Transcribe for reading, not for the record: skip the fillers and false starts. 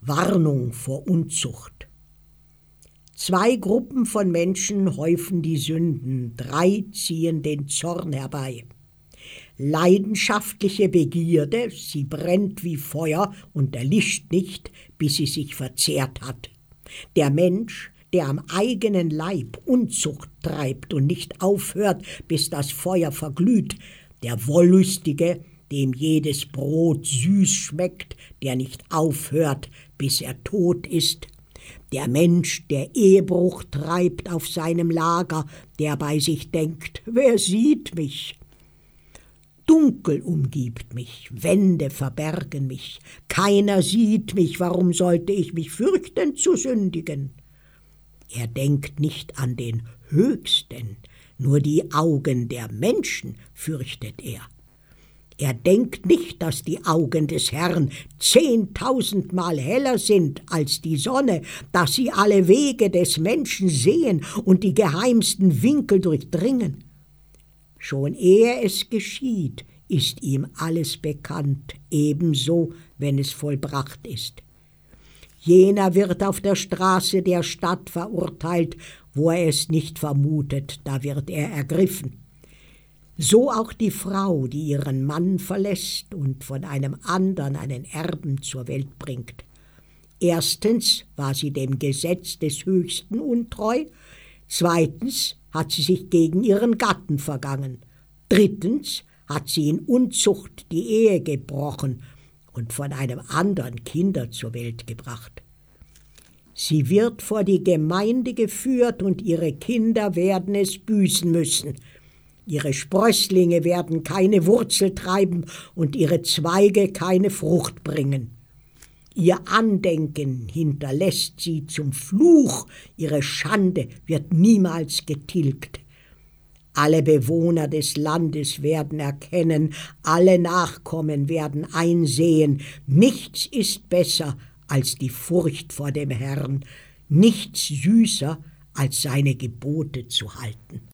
Warnung vor Unzucht. 2 Gruppen von Menschen häufen die Sünden, 3 ziehen den Zorn herbei. Leidenschaftliche Begierde, sie brennt wie Feuer und erlischt nicht, bis sie sich verzehrt hat. Der Mensch, der am eigenen Leib Unzucht treibt und nicht aufhört, bis das Feuer verglüht, der Wollüstige, dem jedes Brot süß schmeckt, der nicht aufhört, bis er tot ist, der Mensch, der Ehebruch treibt auf seinem Lager, der bei sich denkt, wer sieht mich? Dunkel umgibt mich, Wände verbergen mich, keiner sieht mich, warum sollte ich mich fürchten zu sündigen? Er denkt nicht an den Höchsten, nur die Augen der Menschen fürchtet er. Er denkt nicht, dass die Augen des Herrn 10.000-mal heller sind als die Sonne, dass sie alle Wege des Menschen sehen und die geheimsten Winkel durchdringen. Schon ehe es geschieht, ist ihm alles bekannt, ebenso, wenn es vollbracht ist. Jener wird auf der Straße der Stadt verurteilt, wo er es nicht vermutet, da wird er ergriffen. So auch die Frau, die ihren Mann verlässt und von einem andern einen Erben zur Welt bringt. Erstens war sie dem Gesetz des Höchsten untreu, zweitens hat sie sich gegen ihren Gatten vergangen, drittens hat sie in Unzucht die Ehe gebrochen und von einem andern Kinder zur Welt gebracht. Sie wird vor die Gemeinde geführt und ihre Kinder werden es büßen müssen. Ihre Sprösslinge werden keine Wurzel treiben und ihre Zweige keine Frucht bringen. Ihr Andenken hinterlässt sie zum Fluch, ihre Schande wird niemals getilgt. Alle Bewohner des Landes werden erkennen, alle Nachkommen werden einsehen, nichts ist besser als die Furcht vor dem Herrn, nichts süßer als seine Gebote zu halten.